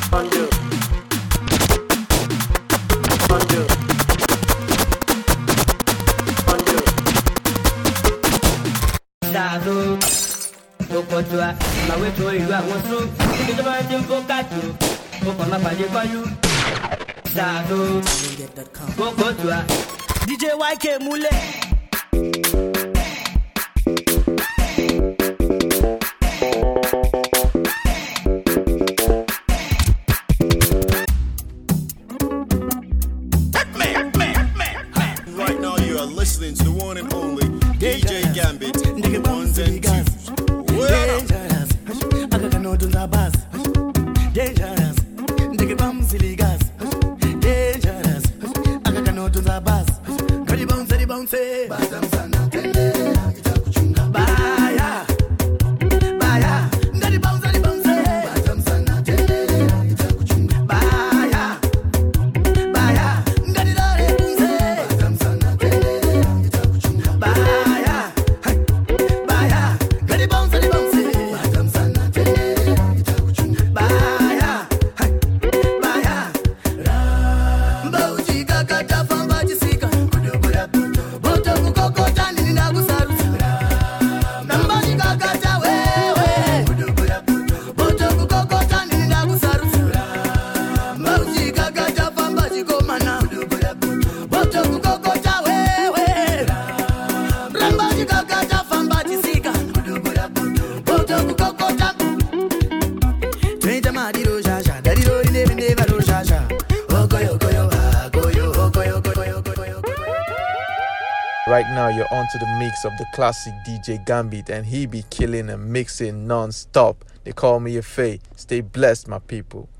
D J Y K Mule. Right now you are listening to the one and only D J Gambit on the ones and twos. Dangerous. Akakanoto za bus. Dangerous. Ndege bam silly gas. Dangerous. Akakanoto za bus. Gari bounce, gari bounce. Basam sana tende. Itakuchunga. Baya. Baya. Gari bounce, gari bounce. Basam sana tende. Itakuchunga. Baya. Baya. Gari lare bounce. Basam sana tende. Itakuchunga. Baya. Baya. Gari bounce, gari bounce. Basam sana tende. Itakuchunga. Baya. Baya. Mbauji kakata famba jisika. Kudubura. Boto kukokota nini na kusarusa. Nambaji kakata wewe. Kudubura. Boto kukokota nini na kusarusa. Mbauji kakata famba jikomana. Kudubura. Boto kukokota wewe. Nambaji kakata famba jisika. Kudubura. Boto kukokota. Twenta madiro shasha. Dadiro inebe neba ro shasha. Okoyo koyo ha koyo okoyo koyo koyo. Right now, you're onto the mix of the classic D J Gambit, and he be killing and mixing non-stop. They call me a Faye. Stay blessed, my people.